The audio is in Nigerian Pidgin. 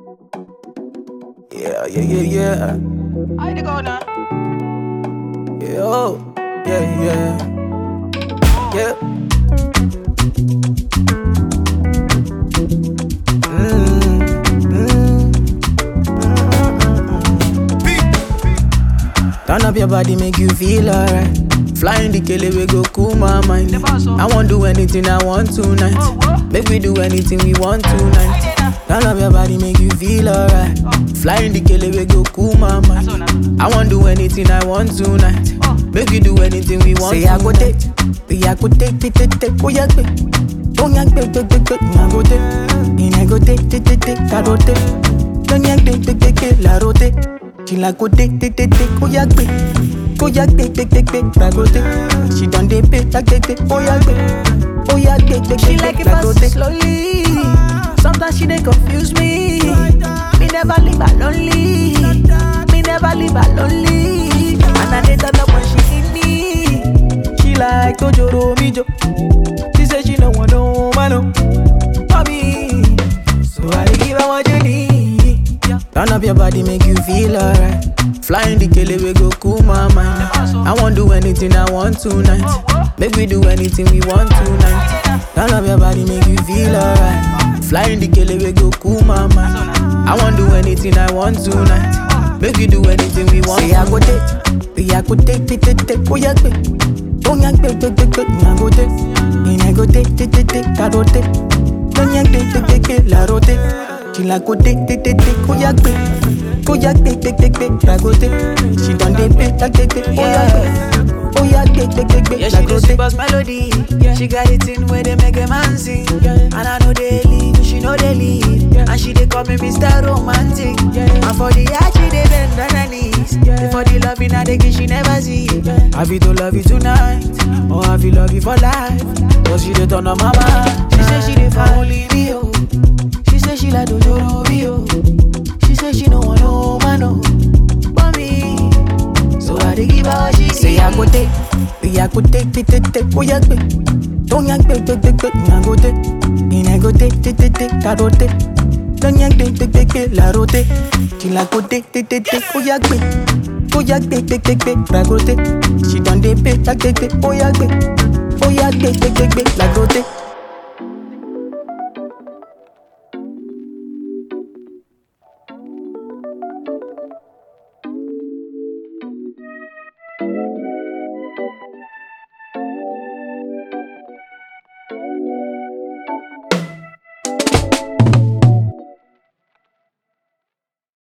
Yeah. I to go now. Yeah, oh, yeah. Turn up your body, make you feel alright. Flying the kele, we go cool my mind. I won't do anything I want tonight. Make we do anything we want tonight. Turn up your body, make you feel alright. Flying the kele, we go cool my mind. I won't do anything I want tonight. Make we do anything we want. Say I go take, I go take, oh yeah, don't yank, I go take, I go take, I go take, don't yank, la rote. She like go take, oh yeah, ragote. She done dey pay, oh yeah, She like it fast slowly. Sometimes she dey confuse me. Me never leave her lonely. And I dey turn up when she need me. She like Tojoro Mijo. She say she no want no man for me, so I dey give her what you need. Turn up your body, make you feel alright. Flying the kele, we go cool my mind. I won't do anything I want tonight. Make we do anything we want tonight. Turn up your body, make you feel alright. Flying the kele, we go cool my mind. I won't do anything I want tonight. Make we do anything we want. Say I go take, oh yeah, don't yank, I go take, I go take, I go take, don't yank, la rote. She like go take, oh yeah, ragote. She done dey pay, oh yeah, Yeah, she the super melody. She got it in where they make a man sing. And I know they leave, she know they leave. And she they call me Mr. Romantic. And for the art, she they bend on her knees. For the love in her, they give she never see. Have you to love you tonight, or have you love you for life? Cause she dey turn on my mind. She say she dey for only me, oh. She say she like Dojoro oh. She say she no want no man, oh. For me, so I dey give her what she say need. I go take, oh yeah, don't yank, I go take, I go take, I go take, don't yank, la rote. She like go take, oh yeah, ragote. She done dey pay, oh yeah, la rote.